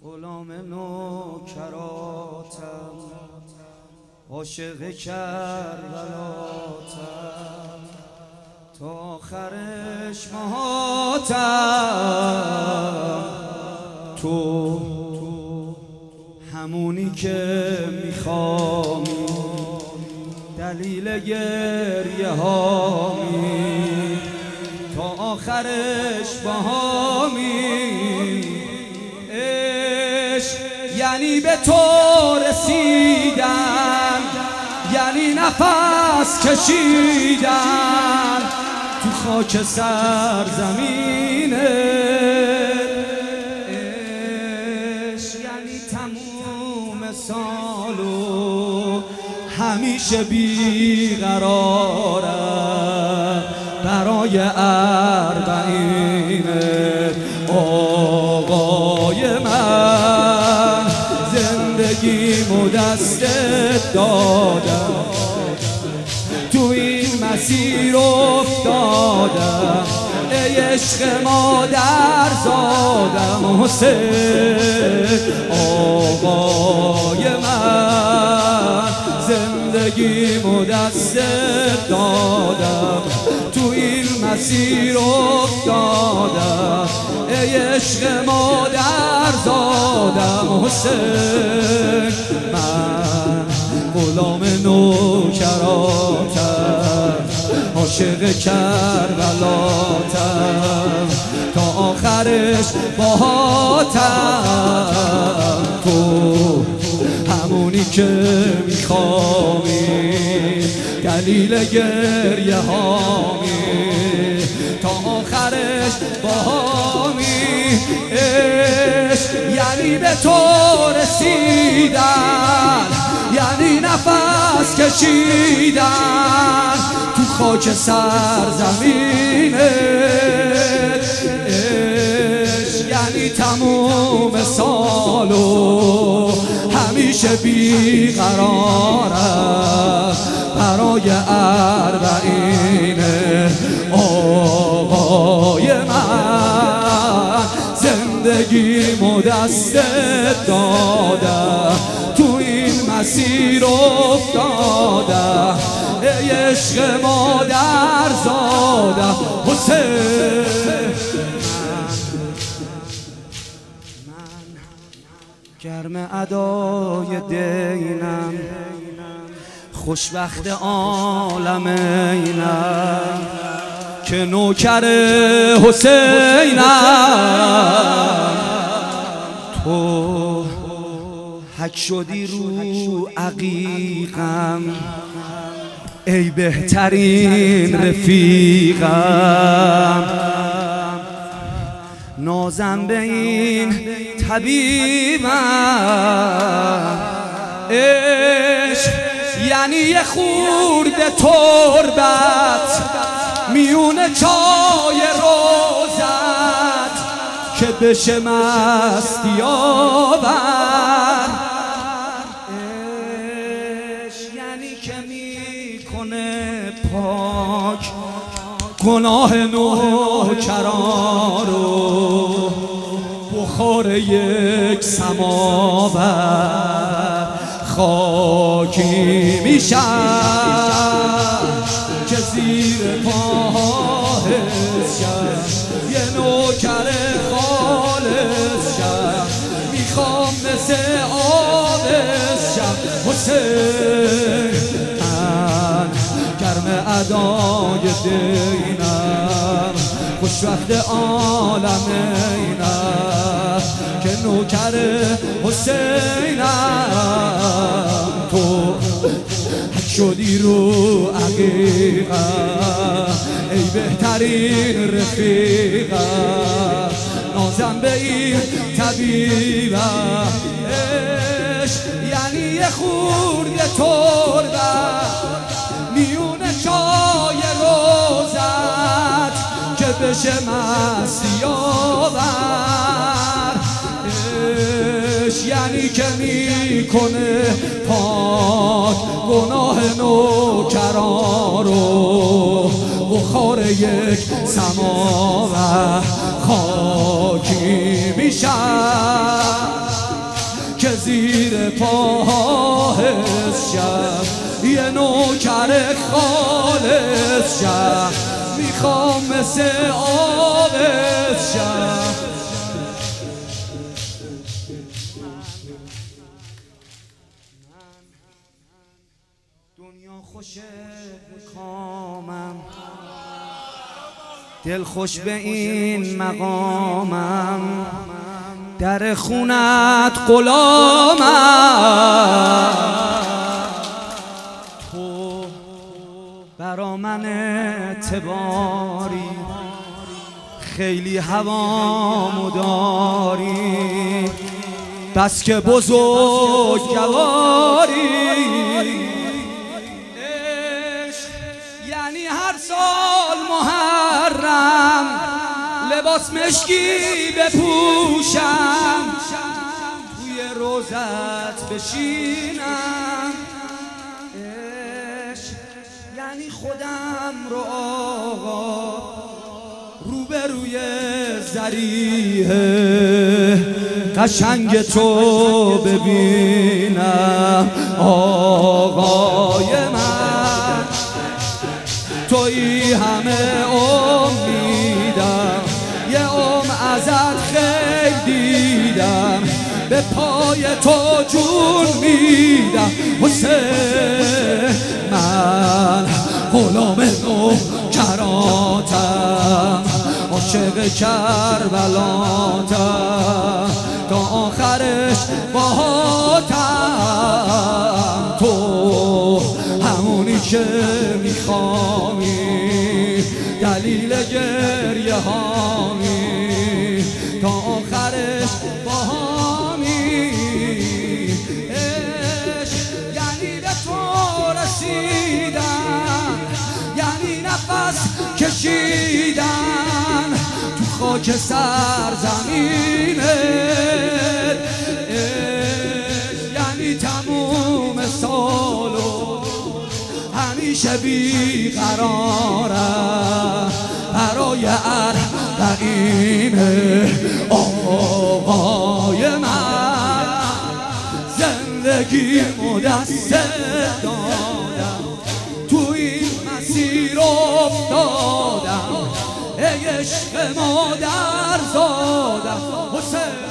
غلام نوکراتم، عاشق کربلاتم، تا آخرش مهاتم. تو همونی که میخوامی، دلیل گریه هامی، تا آخرش باهامی. عشق یعنی به تو رسیدن، یعنی نفس کشیدن تو خاک سرزمینه. عشق یعنی تموم سالو همیشه بیقرارم برای اربعینه. آقای من زندگیمو دستت دادم، تو این مسیر افتادم، ای عشق مادر زادم حسین. آقای من زندگیمو دستت دادم، تو این مسیر افتادم، ای عشق مادر زادم حسین. من غلام نوکراتم، عاشق کربلاتم، تا آخرش باهاتم. تو همونی که میخوامی، دلیل گریه هامی، تا آخرش باهامی. عشق یعنی به تو رسیدن، یعنی نفس کشیدن تو خاک سرزمینه. عشق یعنی تموم سالو همیشه بیقرارم برای اربعینه. آقای من زندگیمو دستت دادم، تو این مسیر افتادم، ای عشق مادر زادم حسین. من گرم ادای دینم، خوشبخت عالم اینم که نوکر حسینم. تو حک شدی رو عقیقم، ای بهترین رفیقم. نازم به این طبیبم. عشق یعنی یه خورده تربت میون چای روزت که بشه مستی آور. عشق یعنی که میکنه پاک گناه نوکران رو، بخار یک سماور خاکی میشن که زیر پاهش شد یه نوکر خالص شد. میخوام مثل آبش شد حسین. من گرم ادای دینم، خوشبخت عالم اینم که نوکر حسینم. تو حک شدی رو عقیقم، ای بهترین رفیقم. نازم به این طبیبم. عشق یعنی یه خورده تربت میون چای روزت که بشه مستی آور. عشق یعنی که میکنه پاک گناه نوکران رو، بخار یک سماور خاکی میشن. پاها حس شم، یه نوکر خالص شم، میخوام مثل آبت شم. دنیا خوشه مقامم، دل خوش به این مقامم، در خونت غلامم، تو برا من اعتباری، خیلی هوامو داری، بس که بزرگواری. یعنی هر سال محرم لباس مشکی بپوشم، توی روزت بشینم. یعنی خودم رو آقا روبروی ذریعه قشنگ تو ببینم. آقای من تویی همه امیدم، یه ازت خیلی دیدم، به پای تو جون میدم. حسین من غلام نوکراتم، عاشق کربلاتم، تا آخرش باهاتم. تو همونی که میخوامی، دلیل گریه هامی، تا آخرش باهامی. یعنی به تو رسیدن، یعنی نفس کشیدن تو خاک سرزمینت، یعنی تموم سالو همیشه بیقرارم برای اربعین آقای من. زندگیمو دست دادم، تو این مسیر افتادم، ای عشق مادر زادم. حسین